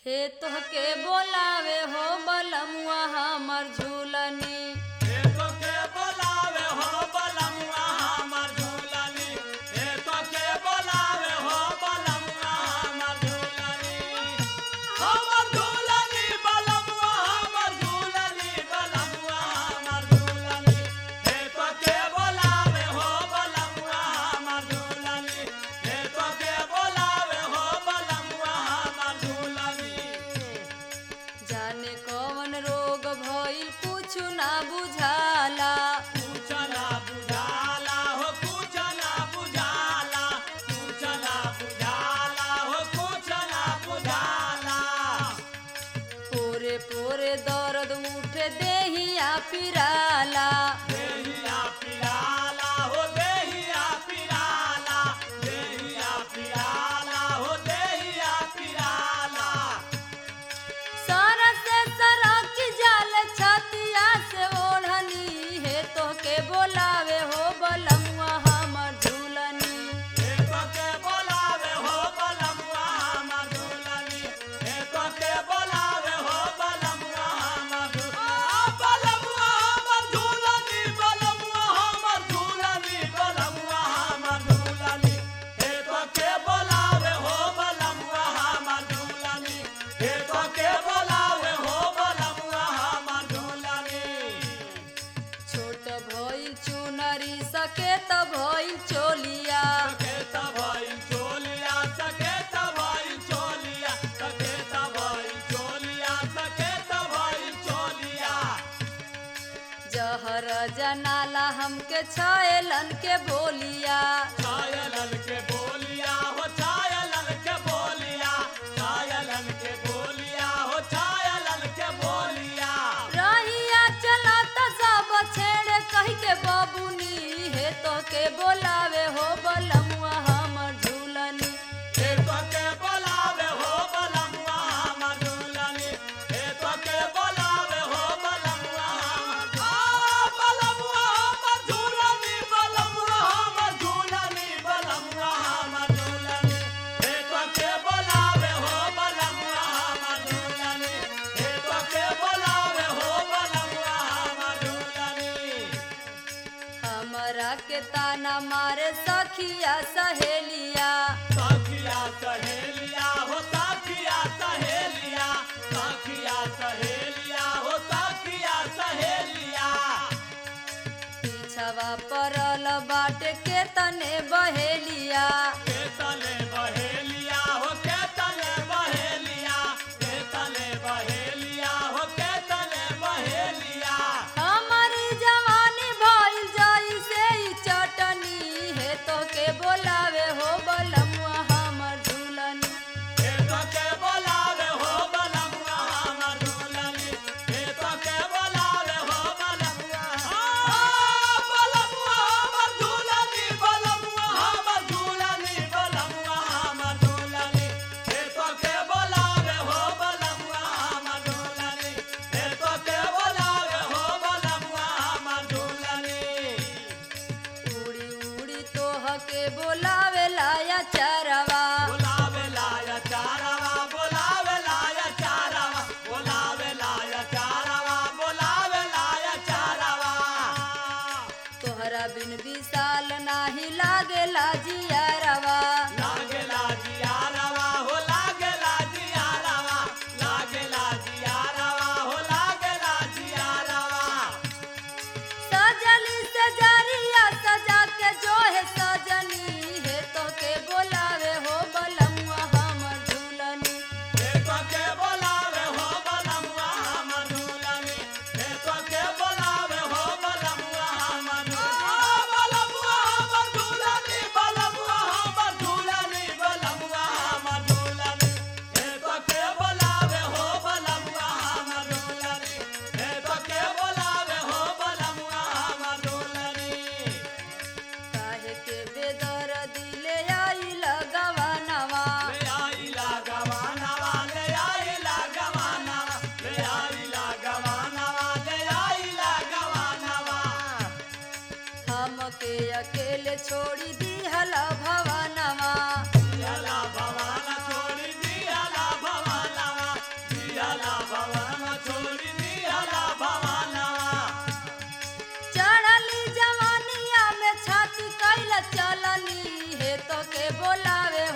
हे तोहके बोलावे हो बलमुआ हमर झूलनी। हे तोके बोलावे हो बलमुआ हमर झूलनी। हे तोके बोलावे हो बलमुआ हमर झूलनी। हमर झूलनी बलमुआ हमर झूलनी बलमुआ हमर झूलनी। हे तोके बोलावे हो बलमुआ हमर झूलनी। हे तोके बोलावे हो बलमुआ हमर झूलनी। जाने कौन रोग भइल कुछु ना बुझाला। कुछ ना बुझाला हो कुछ ना बुझाला। कुछ ना बुझाला हो कुछ ना बुझाला। पोरे पोरे दर्द उठे देहिया पिराला। देहिया पिराला हो देहिया पिराला। देहिया पिराला हो देहिया पिराला। सर से सरक जाल छतिया से ओढ़नी। हे तोके बोलावे हो बलमुआ हमर झूलनी। हे तोके बोलावे हो बलमुआ हमर झूलनी। हे तोके बोलावे हो बलमुआ हमर झूलनी। बलमुआ हमर झूलनी बलमुआ हमर झूलनी बलमुआ हमर झूलनी। हे तोके बोलावे हो बलमुआ हमर झूलनी। हे तोके बोलावे हो बलमुआ हमर झूलनी। छोट भइल चुनरी सकेत भइल चोलिया। सकेत भइल चोलिया सकेत भइल चोलिया सकेत भइल चोलिया सकेत भइल चोलिया। जहर जनाला हमके छायलन के बोलिया। छायलन के बोलिया हो छायलन के बोलिया। छायलन के बोलिया हो छायलन के बोलिया। रहिया चला त सब छेड़े कही के बबुनी। हे तोके बोलावे हो बलमुआ हमर झूलनी। हे तोके बोलावे हो बलमुआ हमर झूलनी। हे तोके बोलावे हो बलमुआ बलमुआ हमर झूलनी बलमुआ हमर झूलनी बलमुआ हमर झूलनी। हे तोके बोलावे हो बलमुआ हमर झूलनी। हे तोके बोलावे हो बलमुआ हमर झूलनी। हमरा के ताना मारे सखिया सहेलिया। सखिया सहेलिया हो सखिया सहेलिया। सखिया सहेलिया हो सखिया सहेलिया। पीछवा परल बाटे के तने बहेलिया। केतले बहेलिया हो केतले बहेलिया। केतले बहेलिया हो केतले बहेलिया। हमारी जवानी भइल जइसे ई चटनी। हे तोके बोलावे हो बलमुआ हमर झूलनी। हे तोके बोलावे हो बलमुआ हमर झूलनी। हे तोके बोलावे हो बलमुआ बलमुआ हमर झूलनी बलमुआ हमर झूलनी बलमुआ हमर झूलनी। हे तोके बोलावे हो बलमुआ हमर झूलनी। हे तोके बोलावे हो बलमुआ हमर झूलनी। उड़ी उड़ी तोहके बोलावे लाया चरवा। बोलावे लाया चारवा बोलावे लाया चारवा बोलावे लाया चारवा बोलावे लाया चारवा। तोहरा बिन विशाल नाही लागेला जियरवा। लागेला जियारवा हो लागेला जियारवा। लागेला जियारवा हो लागेला जियारवा। सजली से जरिया सजा के जो है सजनी। हे तोके बोलावे हो बलमुआ हमर झूलनी। हे तोके बोलावे हो बलमुआ हमर झूलनी। हे तोके बोलावे हो बलमुआ हमर झूलनी। बलमुआ हमर झूलनी बलमुआ हमर झूलनी बलमुआ हमर झूलनी। हे तोके बोलावे हो बलमुआ हमर झूलनी। हे तोके बोलावे हो बलमुआ हमर झूलनी। काहे के बेदर दिले आई लगवानवा। ले आइला गवानवा ले आइला गवानवा ले आइला गवानवा ले आइला गवानवा। हमके अकेले छोड़ी दिहला भवनवा। दिहला भवाना छोड़ी दिहला भवानवा। बोलावे